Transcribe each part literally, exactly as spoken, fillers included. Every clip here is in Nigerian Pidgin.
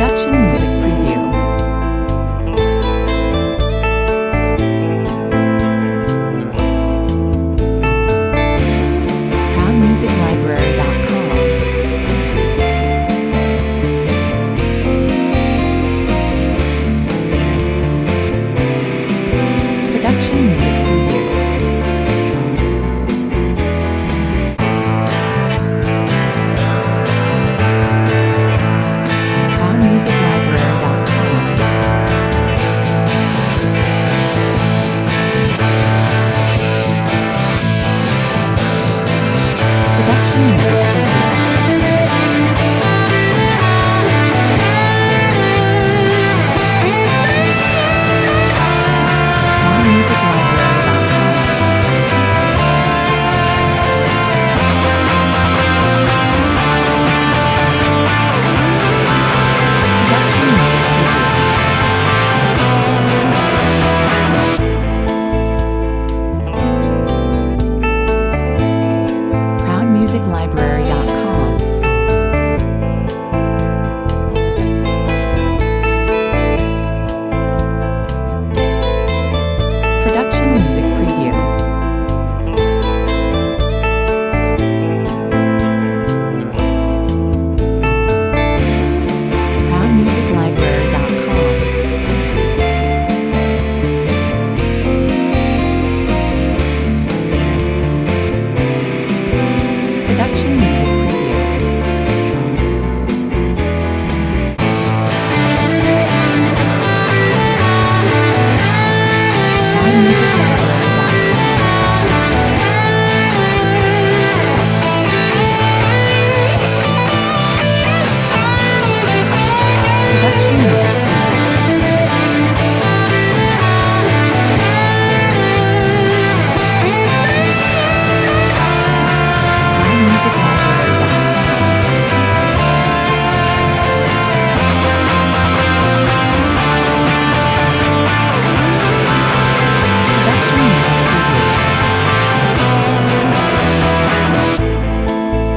Production music preview. proud music library dot com. Production music preview. proud music library dot com. Production music preview. proud music library dot com. Production music preview. proud music library dot com. Production music preview. proud music library dot com. Production music preview. proud music library dot com. Production music proud music library dot com. Production music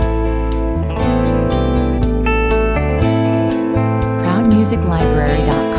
preview. proud music library dot com.